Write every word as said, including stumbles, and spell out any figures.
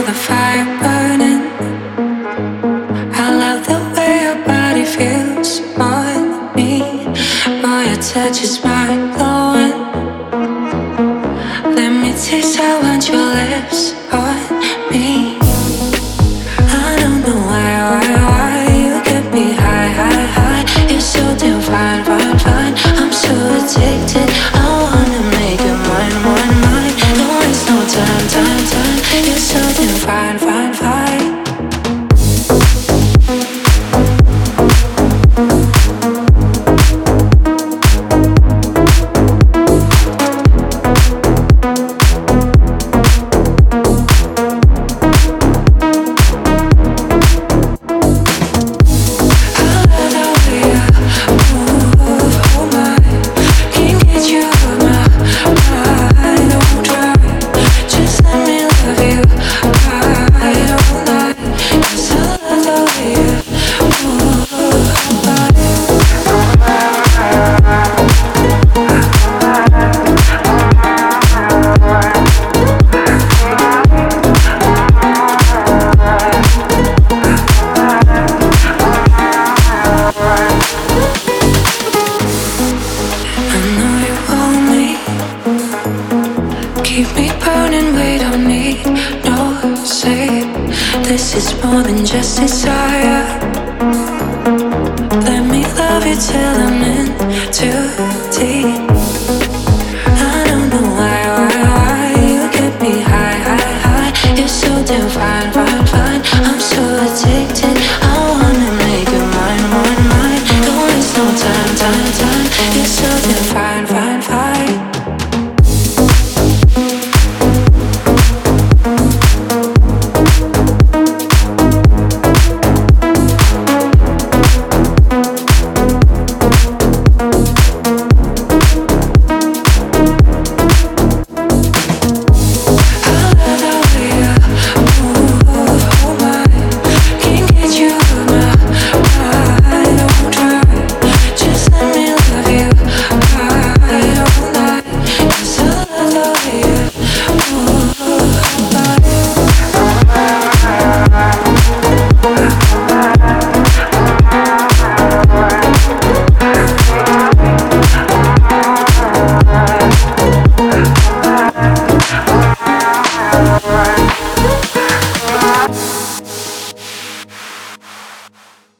the fire burning. I love the way your body feels on me. Boy, your touch is mind-blowing. Let me taste, I want your lips on me. I don't know why, why, why you get me high, high, high. You're so damn fine, fine, fine. I'm so addicted. I wanna make it mine, mine, mine. Don't waste no time, time, time. You're so damn fine, fine, fine. Keep me burning, we don't need no sleep. This is more than just desire. Let me love you till I'm in too deep.